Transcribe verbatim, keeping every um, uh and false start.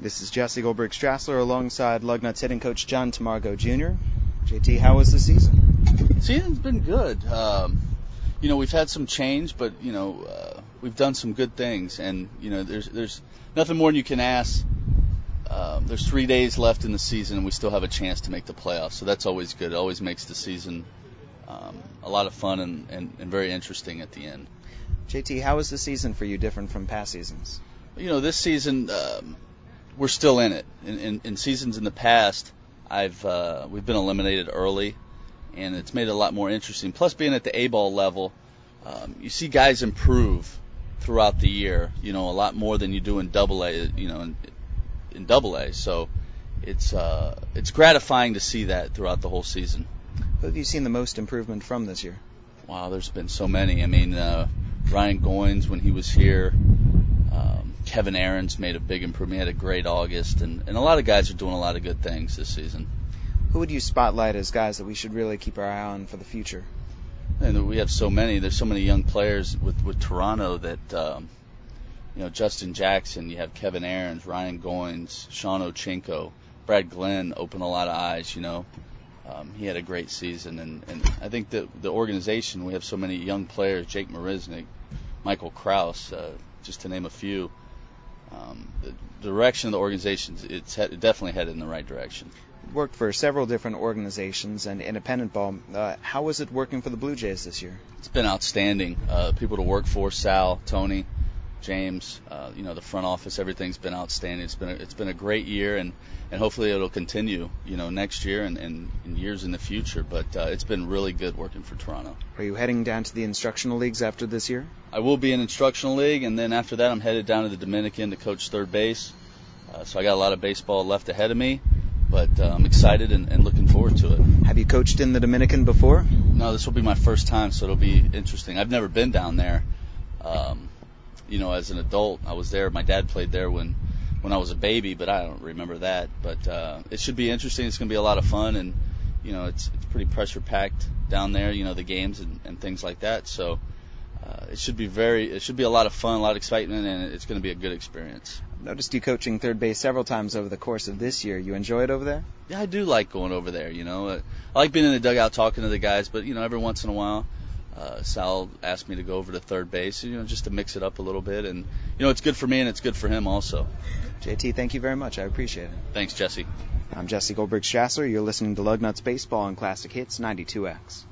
This is Jesse Goldberg Strassler alongside Lugnuts hitting coach John Tamargo Junior J T, how was the season? Season's been good. Um, you know, we've had some change, but you know, uh, we've done some good things, and you know, there's there's nothing more than you can ask. Um, there's three days left in the season, and we still have a chance to make the playoffs, so that's always good. It always makes the season um, a lot of fun and, and, and very interesting at the end. J T, how was the season for you different from past seasons? You know, this season um, we're still in it. In, in, in seasons in the past, I've uh, we've been eliminated early, and it's made it a lot more interesting. Plus, being at the A-ball level, um, you see guys improve throughout the year. You know, a lot more than you do in Double A. You know, in, in Double A. So it's uh, it's gratifying to see that throughout the whole season. Who have you seen the most improvement from this year? Wow, there's been so many. I mean, uh, Ryan Goins, when he was here. Um, Kevin Aaron's made a big improvement. He had a great August, and, and a lot of guys are doing a lot of good things this season. Who would you spotlight as guys that we should really keep our eye on for the future? And we have so many. There's so many young players with, with Toronto that, um, you know, Justin Jackson, you have Kevin Aaron's, Ryan Goins, Sean Ochenko, Brad Glenn opened a lot of eyes, you know. Um, he had a great season, and, and I think that the organization, we have so many young players, Jake Marisnik, Michael Kraus, uh, just to name a few. Um, the direction of the organization, it's he- definitely headed in the right direction. Worked for several different organizations and independent ball. Uh, how was it working for the Blue Jays this year? It's been outstanding. Uh, people to work for, Sal, Tony, James, uh, you know, the front office, everything's been outstanding. It's been a, it's been a great year, and, and hopefully it'll continue, you know, next year and, and, and years in the future. But uh, it's been really good working for Toronto. Are you heading down to the instructional leagues after this year? I will be in instructional league, and then after that I'm headed down to the Dominican to coach third base. Uh, so I got a lot of baseball left ahead of me, but uh, I'm excited and, and looking forward to it. Have you coached in the Dominican before? No, this will be my first time, so it'll be interesting. I've never been down there. Um, you know, as an adult, I was there. My dad played there when, when I was a baby, but I don't remember that. But uh, it should be interesting. It's going to be a lot of fun, and you know, it's it's pretty pressure-packed down there. You know, the games and, and things like that. So uh, it should be very, it should be a lot of fun, a lot of excitement, and it's going to be a good experience. I've noticed you coaching third base several times over the course of this year. You enjoy it over there? Yeah, I do like going over there. You know, I like being in the dugout talking to the guys, but you know, every once in a while. Uh, Sal asked me to go over to third base, you know, just to mix it up a little bit. And, you know, it's good for me and it's good for him also. J T, thank you very much. I appreciate it. Thanks, Jesse. I'm Jesse Goldberg Strassler. You're listening to Lugnuts Baseball on Classic Hits ninety-two X.